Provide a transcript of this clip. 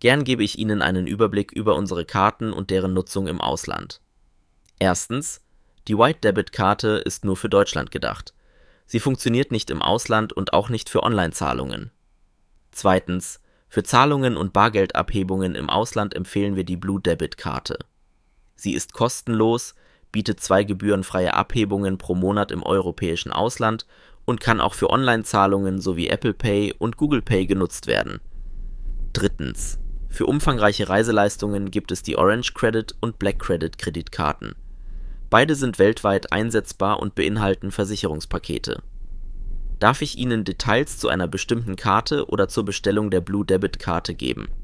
Gern gebe ich Ihnen einen Überblick über unsere Karten und deren Nutzung im Ausland. Erstens: Die White Debit Karte ist nur für Deutschland gedacht. Sie funktioniert nicht im Ausland und auch nicht für Online-Zahlungen. Zweitens: Für Zahlungen und Bargeldabhebungen im Ausland empfehlen wir die Blue Debit Karte. Sie ist kostenlos, bietet 2 gebührenfreie Abhebungen pro Monat im europäischen Ausland und kann auch für Online-Zahlungen sowie Apple Pay und Google Pay genutzt werden. Drittens: Für umfangreiche Reiseleistungen gibt es die Orange Credit und Black Credit Kreditkarten. Beide sind weltweit einsetzbar und beinhalten Versicherungspakete. Darf ich Ihnen Details zu einer bestimmten Karte oder zur Bestellung der Blue Debit Karte geben?